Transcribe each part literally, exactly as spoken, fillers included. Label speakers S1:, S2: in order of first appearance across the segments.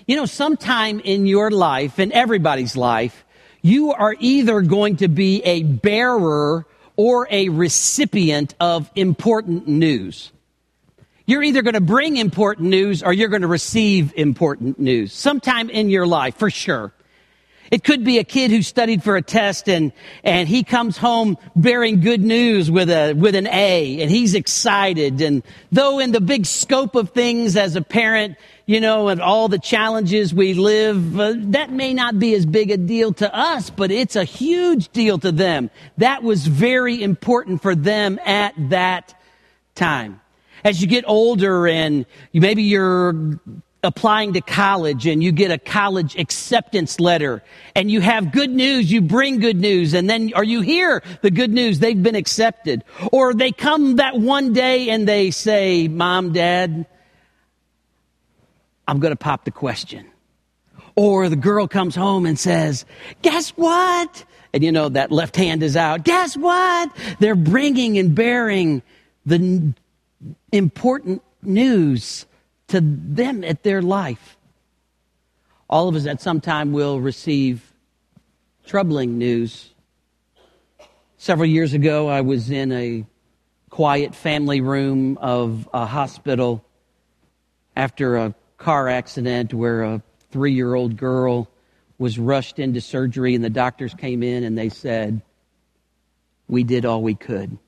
S1: You know, sometime in your life, in everybody's life, you are either going to be a bearer or a recipient of important news. You're either going to bring important news or you're going to receive important news sometime in your life, for sure. It could be a kid who studied for a test and, and he comes home bearing good news with a, with an A, and he's excited. And though in the big scope of things as a parent, you know, and all the challenges we live, uh, that may not be as big a deal to us, but it's a huge deal to them. That was very important for them at that time. As you get older and you, maybe you're applying to college and you get a college acceptance letter and you have good news, you bring good news, and then, or you hear the good news, they've been accepted. Or they come that one day and they say, Mom, Dad, I'm going to pop the question. Or the girl comes home and says, guess what? And you know, that left hand is out. Guess what? They're bringing and bearing the n- important news to them at their life. All of us at some time will receive troubling news. Several years ago, I was in a quiet family room of a hospital after a car accident where a three-year-old girl was rushed into surgery, and the doctors came in and they said, we did all we could.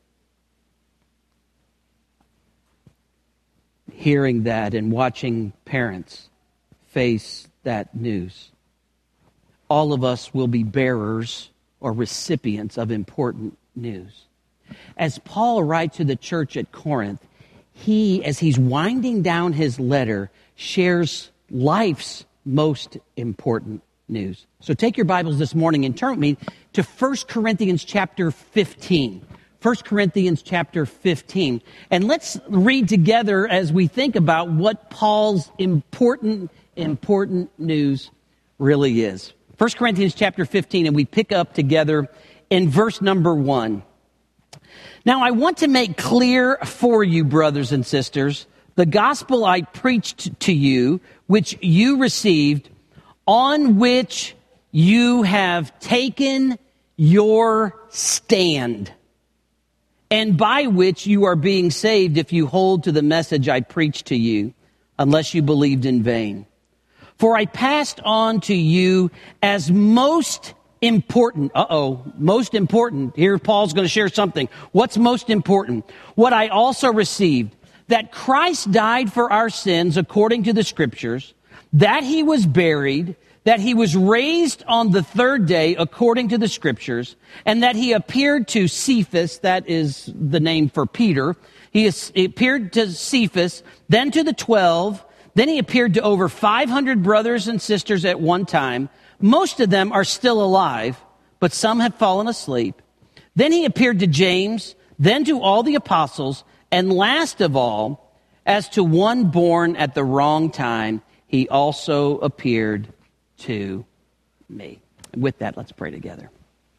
S1: Hearing that and watching parents face that news. All of us will be bearers or recipients of important news. As Paul writes to the church at Corinth, he, as he's winding down his letter, shares life's most important news. So take your Bibles this morning and turn with me to First Corinthians chapter fifteen. First Corinthians chapter fifteen. And let's read together as we think about what Paul's important, important news really is. First Corinthians chapter fifteen, and we pick up together in verse number one. Now, I want to make clear for you, brothers and sisters, the gospel I preached to you, which you received, on which you have taken your stand, and by which you are being saved if you hold to the message I preached to you, unless you believed in vain. For I passed on to you as most important. Uh-oh, most important. Here Paul's going to share something. What's most important? What I also received, that Christ died for our sins according to the Scriptures, that he was buried, that he was raised on the third day according to the Scriptures, and that he appeared to Cephas, that is the name for Peter. He, is, he appeared to Cephas, then to the twelve, then he appeared to over five hundred brothers and sisters at one time. Most of them are still alive, but some have fallen asleep. Then he appeared to James, then to all the apostles, and last of all, as to one born at the wrong time, he also appeared to me. And with that, let's pray together.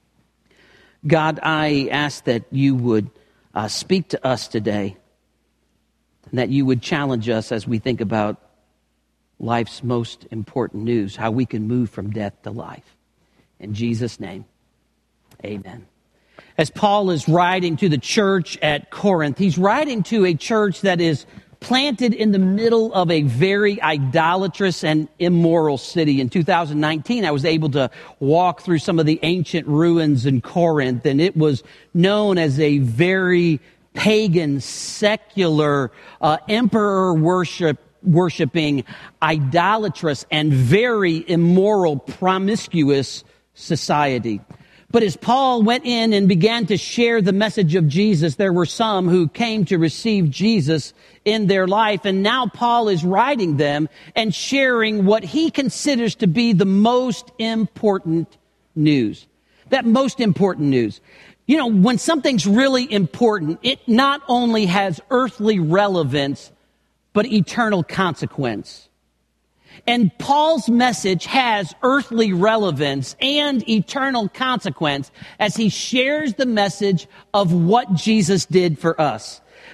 S1: God, I ask that you would uh, speak to us today, and that you would challenge us as we think about life's most important news, how we can move from death to life. In Jesus' name, amen. As Paul is writing to the church at Corinth, he's writing to a church that is planted in the middle of a very idolatrous and immoral city. In two thousand nineteen, I was able to walk through some of the ancient ruins in Corinth, and it was known as a very pagan, secular, uh, emperor worship worshiping, idolatrous, and very immoral, promiscuous society. But as Paul went in and began to share the message of Jesus, there were some who came to receive Jesus in their life. And now Paul is writing them and sharing what he considers to be the most important news. That most important news. You know, when something's really important, it not only has earthly relevance, but eternal consequence. And Paul's message has earthly relevance and eternal consequence as he shares the message of what Jesus did for us.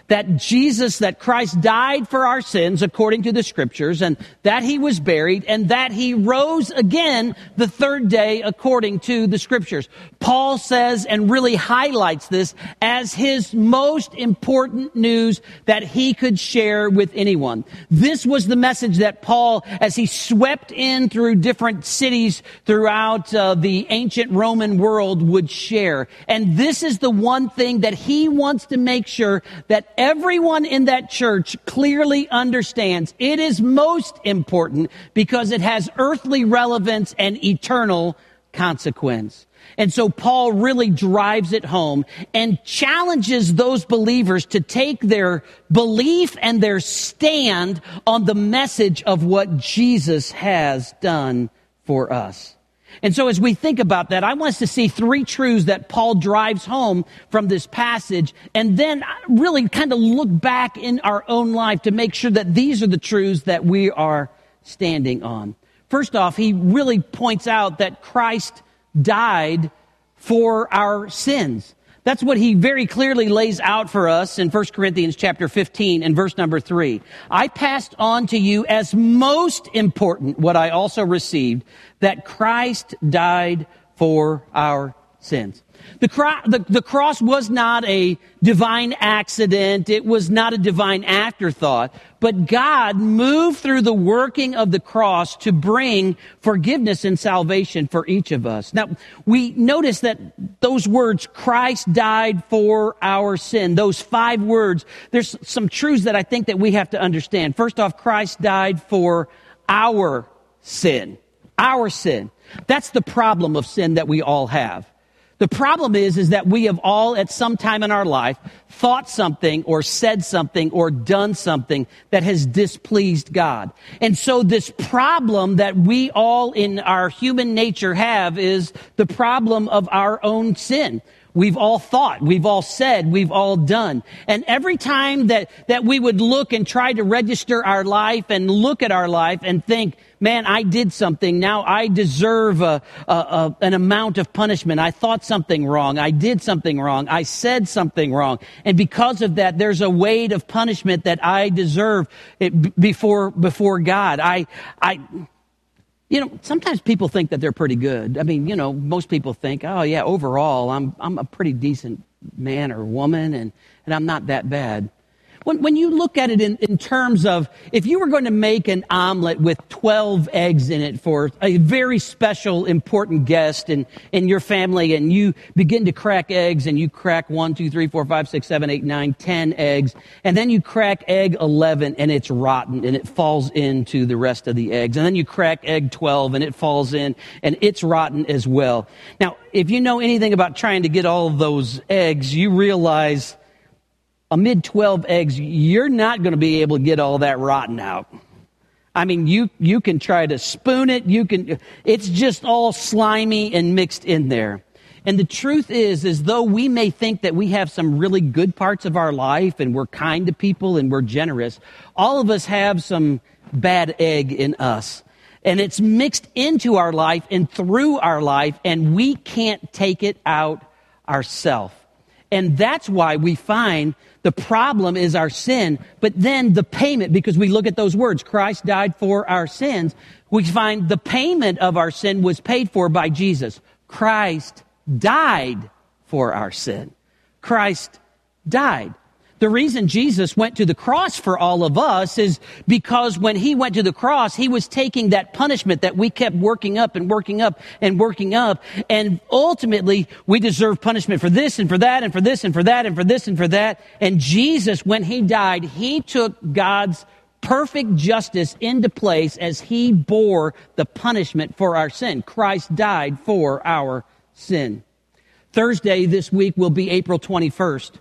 S1: that Jesus, that Christ died for our sins according to the scriptures, and that he was buried, and that he rose again the third day according to the scriptures. Paul says and really highlights this as his most important news that he could share with anyone. This was the message that Paul, as he swept in through different cities throughout uh, the ancient Roman world, would share. And this is the one thing that he wants to make sure that everyone in that church clearly understands. It is most important because it has earthly relevance and eternal consequence. And so Paul really drives it home and challenges those believers to take their belief and their stand on the message of what Jesus has done for us. And so as we think about that, I want us to see three truths that Paul drives home from this passage, and then really kind of look back in our own life to make sure that these are the truths that we are standing on. First off, he really points out that Christ died for our sins. That's what he very clearly lays out for us in First Corinthians chapter fifteen and verse number three. I passed on to you as most important what I also received, that Christ died for our sins. The, cro- the, the cross was not a divine accident. It was not a divine afterthought. But God moved through the working of the cross to bring forgiveness and salvation for each of us. Now, we notice that those words, Christ died for our sin, those five words, there's some truths that I think that we have to understand. First off, Christ died for our sin. Our sin. That's the problem of sin that we all have. The problem is, is that we have all at some time in our life thought something or said something or done something that has displeased God. And so this problem that we all in our human nature have is the problem of our own sin. We've all thought, we've all said, we've all done. And every time that, that we would look and try to register our life and look at our life and think, man, I did something. Now I deserve a, a, a, an amount of punishment. I thought something wrong. I did something wrong. I said something wrong. And because of that, there's a weight of punishment that I deserve it before, before God. I, I, You know, sometimes people think that they're pretty good. I mean, you know, most people think, oh yeah, overall, I'm I'm a pretty decent man or woman, and, and I'm not that bad. When when you look at it in, in terms of, if you were going to make an omelet with twelve eggs in it for a very special, important guest in, in your family, and you begin to crack eggs, and you crack one, two, three, four, five, six, seven, eight, nine, ten eggs, and then you crack egg eleven, and it's rotten, and it falls into the rest of the eggs. And then you crack egg twelve, and it falls in, and it's rotten as well. Now, if you know anything about trying to get all of those eggs, you realize amid twelve eggs, you're not going to be able to get all that rotten out. I mean, you, you can try to spoon it. You can, it's just all slimy and mixed in there. And the truth is, is though we may think that we have some really good parts of our life and we're kind to people and we're generous, all of us have some bad egg in us. And it's mixed into our life and through our life, and we can't take it out ourselves. And that's why we find the problem is our sin, but then the payment, because we look at those words, Christ died for our sins, we find the payment of our sin was paid for by Jesus. Christ died for our sin. Christ died. The reason Jesus went to the cross for all of us is because when he went to the cross, he was taking that punishment that we kept working up and working up and working up. And ultimately, we deserve punishment for this and for that and for this and for that and for this and for that. And Jesus, when he died, he took God's perfect justice into place as he bore the punishment for our sin. Christ died for our sin. Thursday this week will be April twenty-first.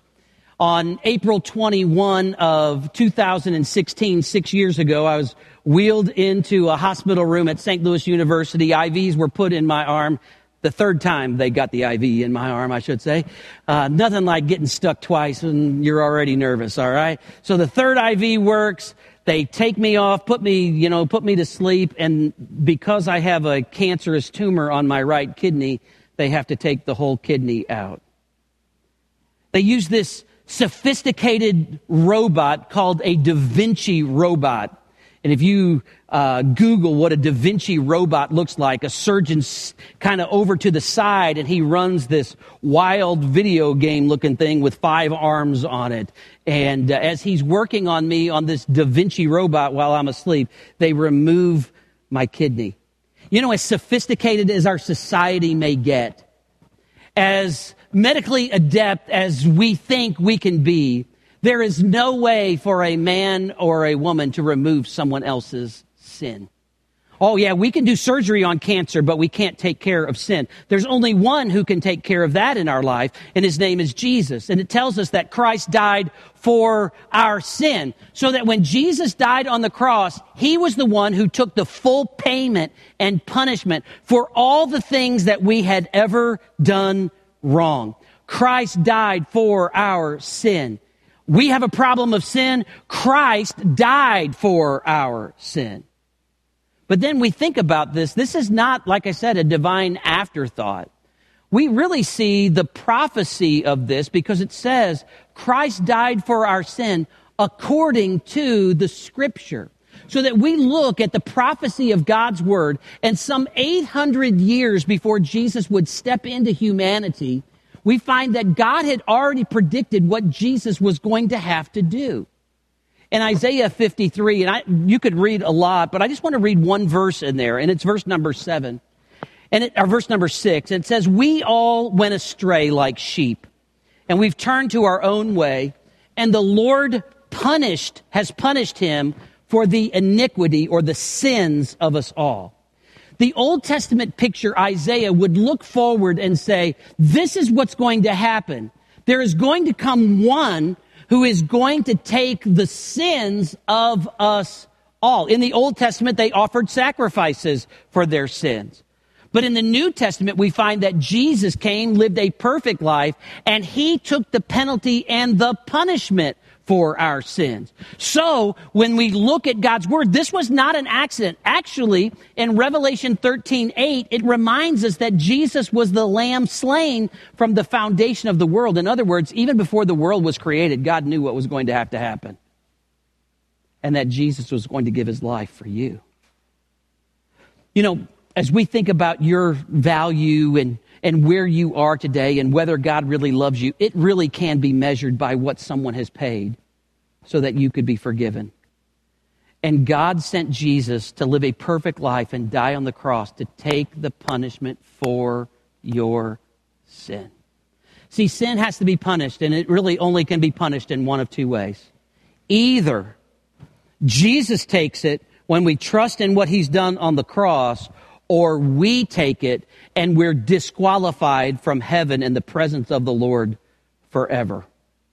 S1: On April twenty-first of two thousand sixteen, six years ago, I was wheeled into a hospital room at Saint Louis University. I Vs were put in my arm. The third time they got the I V in my arm, I should say. Uh, nothing like getting stuck twice and you're already nervous, all right? So the third I V works. They take me off, put me, you know, put me to sleep. And because I have a cancerous tumor on my right kidney, they have to take the whole kidney out. They use this sophisticated robot called a Da Vinci robot. And if you uh, Google what a Da Vinci robot looks like, a surgeon's kind of over to the side and he runs this wild video game looking thing with five arms on it. And uh, as he's working on me on this Da Vinci robot while I'm asleep, they remove my kidney. You know, as sophisticated as our society may get, as medically adept as we think we can be, there is no way for a man or a woman to remove someone else's sin. Oh yeah, we can do surgery on cancer, but we can't take care of sin. There's only one who can take care of that in our life, and his name is Jesus. And it tells us that Christ died for our sin, so that when Jesus died on the cross, he was the one who took the full payment and punishment for all the things that we had ever done wrong. Christ died for our sin. We have a problem of sin. Christ died for our sin. But then we think about this. This is not, like I said, a divine afterthought. We really see the prophecy of this because it says Christ died for our sin according to the Scripture. So that we look at the prophecy of God's Word, and some eight hundred years before Jesus would step into humanity, we find that God had already predicted what Jesus was going to have to do. In Isaiah fifty-three, and I, you could read a lot, but I just want to read one verse in there, and it's verse number seven, and it, or verse number six, and it says, "We all went astray like sheep, and we've turned to our own way, and the Lord punished, has punished him for the iniquity or the sins of us all." The Old Testament picture, Isaiah, would look forward and say, this is what's going to happen. There is going to come one who is going to take the sins of us all. In the Old Testament, they offered sacrifices for their sins. But in the New Testament, we find that Jesus came, lived a perfect life, and he took the penalty and the punishment for our sins. So, when we look at God's Word, this was not an accident. Actually, in Revelation thirteen eight, it reminds us that Jesus was the Lamb slain from the foundation of the world. In other words, even before the world was created, God knew what was going to have to happen. And that Jesus was going to give his life for you. You know, as we think about your value and and where you are today and whether God really loves you, it really can be measured by what someone has paid so that you could be forgiven. And God sent Jesus to live a perfect life and die on the cross to take the punishment for your sin. See, sin has to be punished, and it really only can be punished in one of two ways. Either Jesus takes it when we trust in what he's done on the cross, or we take it and we're disqualified from heaven in the presence of the Lord forever.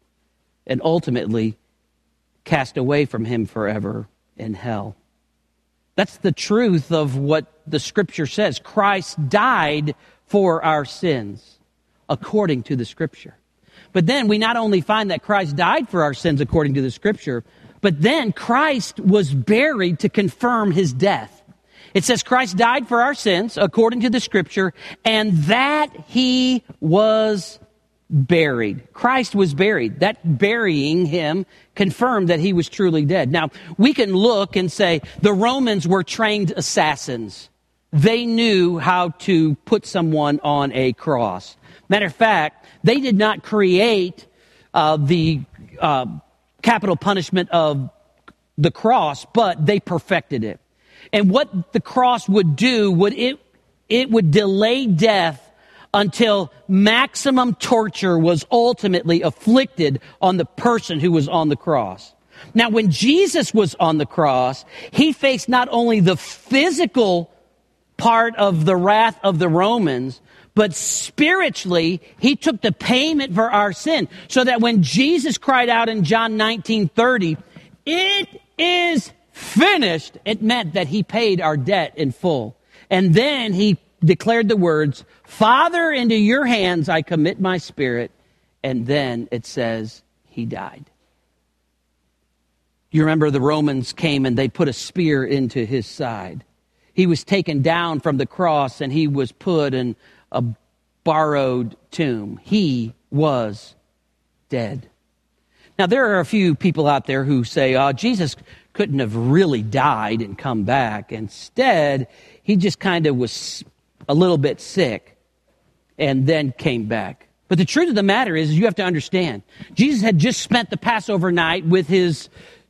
S1: And ultimately, cast away from him forever in hell. That's the truth of what the Scripture says. Christ died for our sins, according to the Scripture. But then we not only find that Christ died for our sins according to the Scripture, but then Christ was buried to confirm his death. It says Christ died for our sins, according to the Scripture, and that he was buried. Christ was buried. That burying him confirmed that he was truly dead. Now, we can look and say the Romans were trained assassins. They knew how to put someone on a cross. Matter of fact, they did not create uh, the uh, capital punishment of the cross, but they perfected it. And what the cross would do, would it, it would delay death until maximum torture was ultimately afflicted on the person who was on the cross. Now, when Jesus was on the cross, he faced not only the physical part of the wrath of the Romans, but spiritually, he took the payment for our sin. So that when Jesus cried out in John nineteen thirty, "It is finished," it meant that he paid our debt in full. And then he declared the words, "Father, into your hands I commit my spirit." And then it says he died. You remember the Romans came and they put a spear into his side. He was taken down from the cross and he was put in a borrowed tomb. He was dead. Now, there are a few people out there who say, oh, Jesus couldn't have really died and come back. Instead, he just kind of was a little bit sick and then came back. But the truth of the matter is, you have to understand, Jesus had just spent the Passover night with his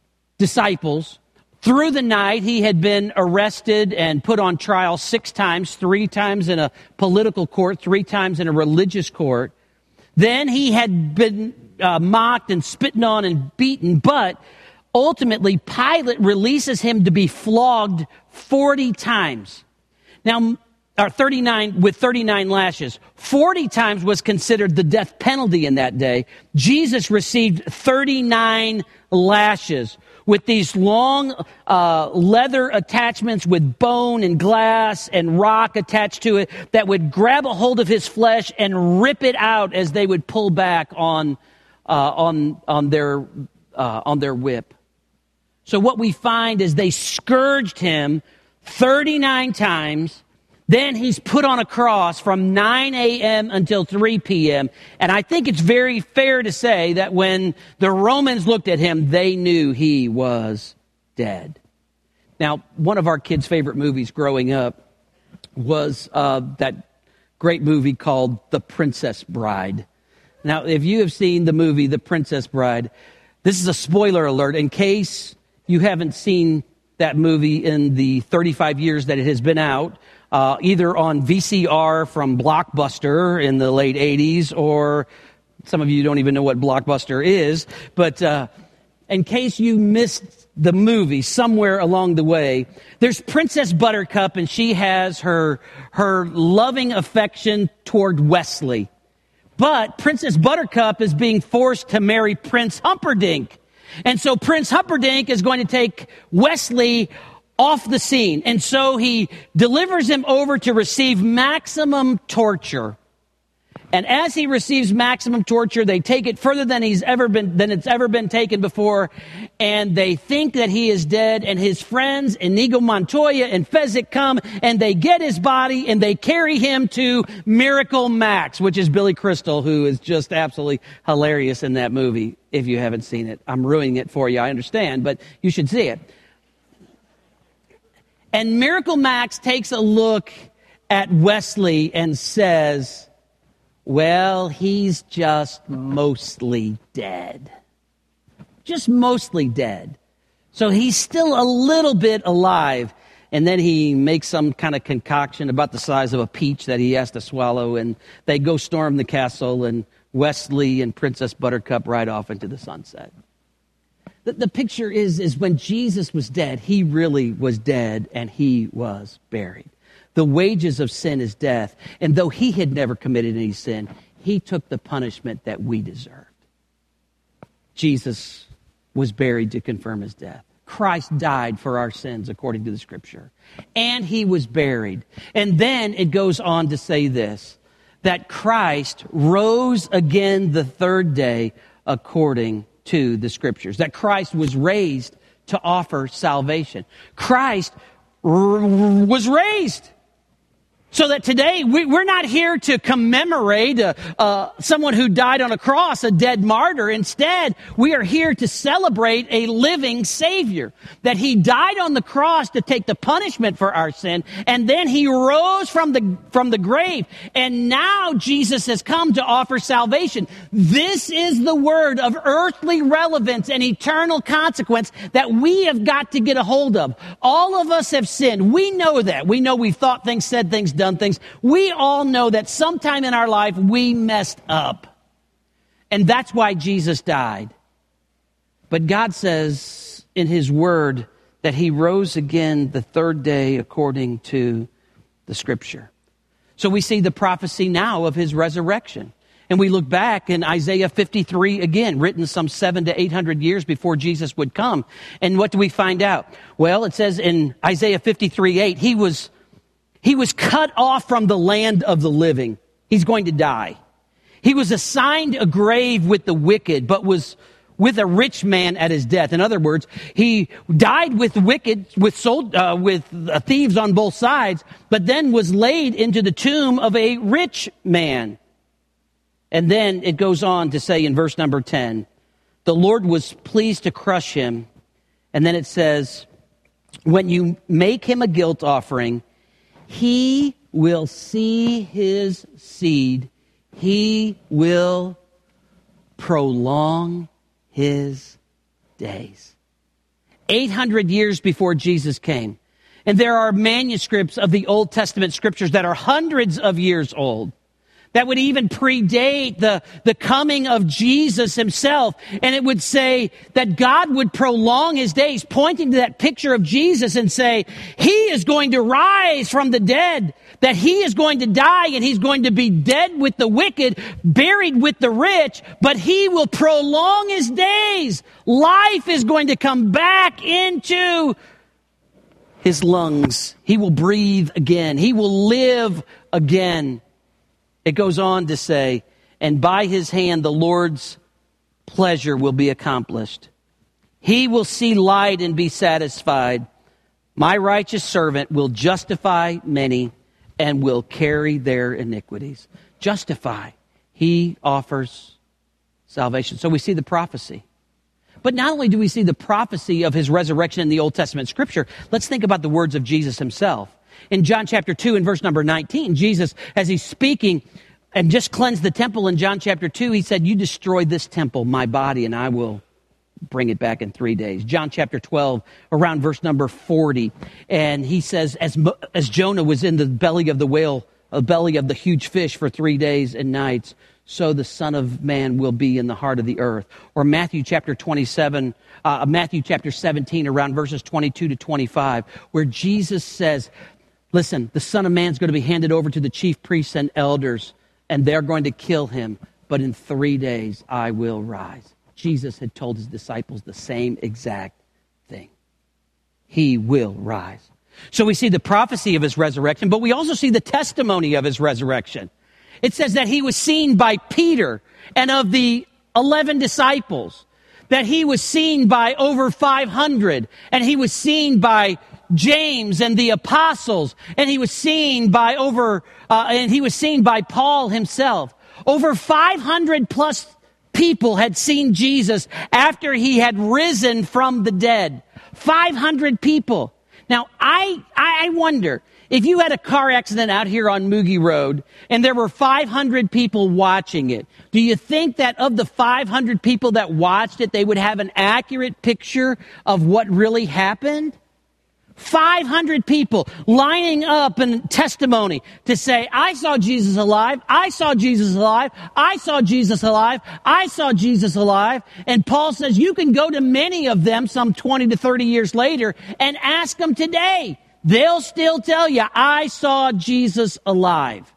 S1: disciples. Through the night, he had been arrested and put on trial six times, three times in a political court, three times in a religious court. Then he had been uh, mocked and spitting on and beaten, but ultimately Pilate releases him to be flogged forty times. Now, or thirty-nine, with thirty-nine lashes. forty times was considered the death penalty in that day. Jesus received thirty-nine lashes with these long uh, leather attachments with bone and glass and rock attached to it that would grab a hold of his flesh and rip it out as they would pull back on uh, on on their uh, on their whip. So what we find is they scourged him thirty-nine times. Then he's put on a cross from nine a.m. until three p.m. And I think it's very fair to say that when the Romans looked at him, they knew he was dead. Now, one of our kids' favorite movies growing up was uh, that great movie called The Princess Bride. Now, if you have seen the movie The Princess Bride, this is a spoiler alert in case you haven't seen that movie in the thirty-five years that it has been out. Uh, either on V C R from Blockbuster in the late eighties, or some of you don't even know what Blockbuster is. But uh, in case you missed the movie somewhere along the way, there's Princess Buttercup, and she has her her loving affection toward Wesley. But Princess Buttercup is being forced to marry Prince Humperdinck. And so Prince Humperdinck is going to take Wesley off the scene. And so he delivers him over to receive maximum torture. And as he receives maximum torture, they take it further than he's ever been, than it's ever been taken before. And they think that he is dead. And his friends, Inigo Montoya and Fezzik, come and they get his body and they carry him to Miracle Max, which is Billy Crystal, who is just absolutely hilarious in that movie. If you haven't seen it, I'm ruining it for you. I understand, but you should see it. And Miracle Max takes a look at Wesley and says, well, he's just mostly dead. Just mostly dead. So he's still a little bit alive. And then he makes some kind of concoction about the size of a peach that he has to swallow. And they go storm the castle, and Wesley and Princess Buttercup ride off into the sunset. The, the picture is, is when Jesus was dead, he really was dead, and he was buried. The wages of sin is death. And though he had never committed any sin, he took the punishment that we deserved. Jesus was buried to confirm his death. Christ died for our sins according to the scripture. And he was buried. And then it goes on to say this, that Christ rose again the third day according to the scriptures. That Christ was raised to offer salvation. Christ r- was raised. So that today, we, we're not here to commemorate uh, uh, someone who died on a cross, a dead martyr. Instead, we are here to celebrate a living Savior. That he died on the cross to take the punishment for our sin, and then he rose from the from the grave. And now Jesus has come to offer salvation. This is the word of earthly relevance and eternal consequence that we have got to get a hold of. All of us have sinned. We know that. We know we've thought things, said things, done things. We all know that sometime in our life we messed up. And that's why Jesus died. But God says in his word that he rose again the third day according to the scripture. So we see the prophecy now of his resurrection. And we look back in Isaiah fifty-three again, written some seven to eight hundred years before Jesus would come. And what do we find out? Well, it says in Isaiah fifty-three eight, he was He was cut off from the land of the living. He's going to die. He was assigned a grave with the wicked, but was with a rich man at his death. In other words, he died with wicked, with sold, uh, with thieves on both sides, but then was laid into the tomb of a rich man. And then it goes on to say in verse number ten, The Lord was pleased to crush him. And then it says, when you make him a guilt offering, he will see his seed. He will prolong his days. eight hundred years before Jesus came. And there are manuscripts of the Old Testament scriptures that are hundreds of years old, that would even predate the, the coming of Jesus himself. And it would say that God would prolong his days, pointing to that picture of Jesus and say, he is going to rise from the dead, that he is going to die and he's going to be dead with the wicked, buried with the rich, but he will prolong his days. Life is going to come back into his lungs. He will breathe again. He will live again. It goes on to say, and by his hand the Lord's pleasure will be accomplished. He will see light and be satisfied. My righteous servant will justify many and will carry their iniquities. Justify. He offers salvation. So we see the prophecy. But not only do we see the prophecy of his resurrection in the Old Testament scripture, let's think about the words of Jesus himself. In John chapter two and verse number nineteen, Jesus, as he's speaking and just cleansed the temple in John chapter two, he said, you destroy this temple, my body, and I will bring it back in three days. John chapter twelve, around verse number forty, and he says, as, as Jonah was in the belly of the whale, the belly of the huge fish for three days and nights, so the Son of Man will be in the heart of the earth. Or Matthew chapter twenty-seven, uh, Matthew chapter seventeen, around verses twenty-two to twenty-five, where Jesus says, listen, the Son of Man's going to be handed over to the chief priests and elders, and they're going to kill him, but in three days I will rise. Jesus had told his disciples the same exact thing. He will rise. So we see the prophecy of his resurrection, but we also see the testimony of his resurrection. It says that he was seen by Peter and of the eleven disciples, that he was seen by over five hundred, and he was seen by James and the apostles, and he was seen by over, uh, and he was seen by Paul himself. Over five hundred plus people had seen Jesus after he had risen from the dead. five hundred people. Now, I, I wonder, if you had a car accident out here on Moogie Road and there were five hundred people watching it, do you think that of the five hundred people that watched it, they would have an accurate picture of what really happened? five hundred people lining up in testimony to say, I saw Jesus alive, I saw Jesus alive, I saw Jesus alive, I saw Jesus alive. And Paul says you can go to many of them some twenty to thirty years later and ask them today. They'll still tell you, I saw Jesus alive.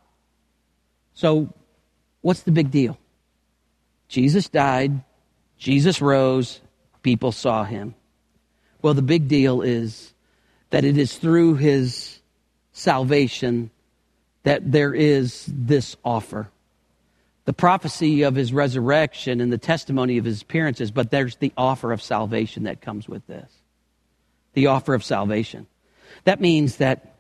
S1: So what's the big deal? Jesus died, Jesus rose, people saw him. Well, the big deal is that it is through his salvation that there is this offer. The prophecy of his resurrection and the testimony of his appearances, but there's the offer of salvation that comes with this. The offer of salvation. That means that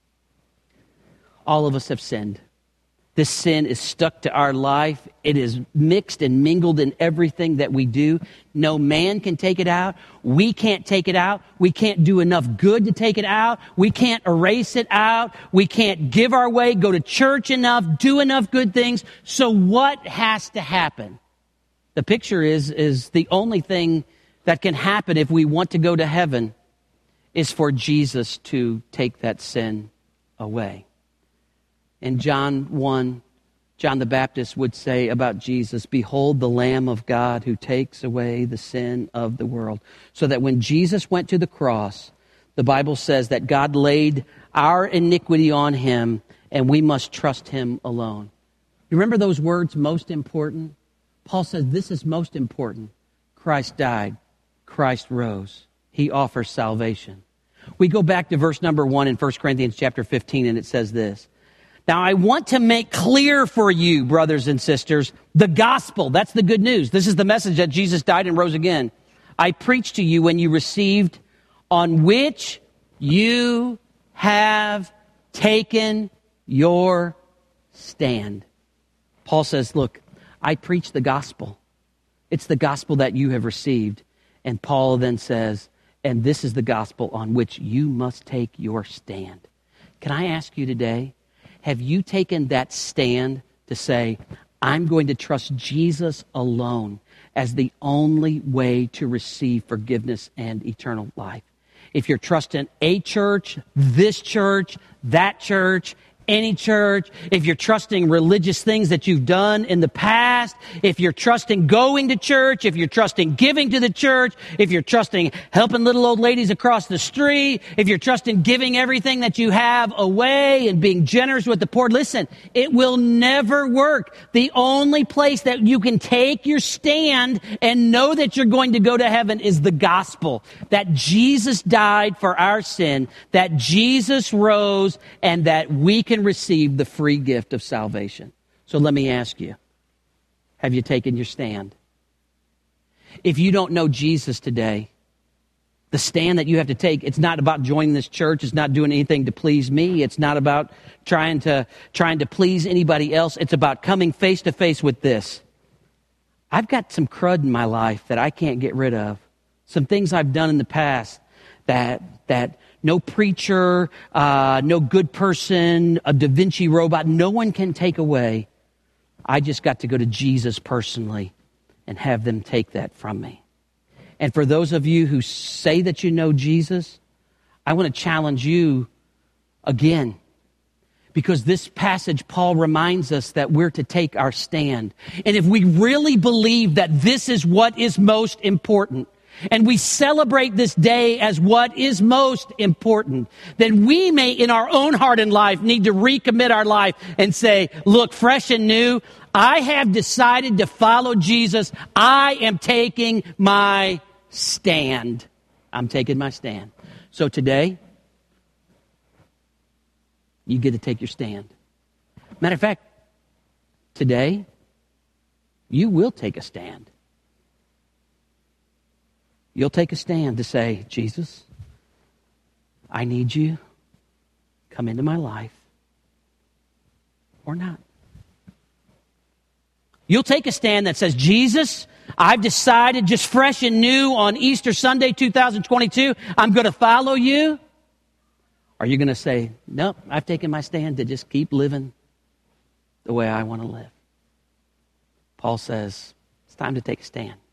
S1: all of us have sinned. This sin is stuck to our life. It is mixed and mingled in everything that we do. No man can take it out. We can't take it out. We can't do enough good to take it out. We can't erase it out. We can't give our way, go to church enough, do enough good things. So what has to happen? The picture is, is the only thing that can happen if we want to go to heaven is for Jesus to take that sin away. In John one, John the Baptist would say about Jesus, behold the Lamb of God who takes away the sin of the world. So that when Jesus went to the cross, the Bible says that God laid our iniquity on him and we must trust him alone. You remember those words, most important? Paul says this is most important. Christ died. Christ rose. He offers salvation. We go back to verse number one in First Corinthians chapter fifteen, and it says this. Now, I want to make clear for you, brothers and sisters, the gospel. That's the good news. This is the message that Jesus died and rose again. I preached to you when you received, on which you have taken your stand. Paul says, look, I preach the gospel. It's the gospel that you have received. And Paul then says, and this is the gospel on which you must take your stand. Can I ask you today, have you taken that stand to say, I'm going to trust Jesus alone as the only way to receive forgiveness and eternal life? If you're trusting a church, this church, that church, any church, if you're trusting religious things that you've done in the past, if you're trusting going to church, if you're trusting giving to the church, if you're trusting helping little old ladies across the street, if you're trusting giving everything that you have away and being generous with the poor, listen, it will never work. The only place that you can take your stand and know that you're going to go to heaven is the gospel. That Jesus died for our sin, that Jesus rose, and that we can receive the free gift of salvation. So let me ask you, have you taken your stand? If you don't know Jesus today, the stand that you have to take, it's not about joining this church. It's not doing anything to please me. It's not about trying to, trying to please anybody else. It's about coming face to face with this. I've got some crud in my life that I can't get rid of. Some things I've done in the past that, that, no preacher, uh, no good person, a Da Vinci robot, no one can take away. I just got to go to Jesus personally and have them take that from me. And for those of you who say that you know Jesus, I want to challenge you again. Because this passage, Paul reminds us that we're to take our stand. And if we really believe that this is what is most important, and we celebrate this day as what is most important, then we may, in our own heart and life, need to recommit our life and say, look, fresh and new, I have decided to follow Jesus. I am taking my stand. I'm taking my stand. So today, you get to take your stand. Matter of fact, today, you will take a stand. You'll take a stand to say, Jesus, I need you. Come into my life. Or not. You'll take a stand that says, Jesus, I've decided just fresh and new on Easter Sunday two thousand twenty-two, I'm going to follow you. Or are you going to say, nope, I've taken my stand to just keep living the way I want to live? Paul says, it's time to take a stand.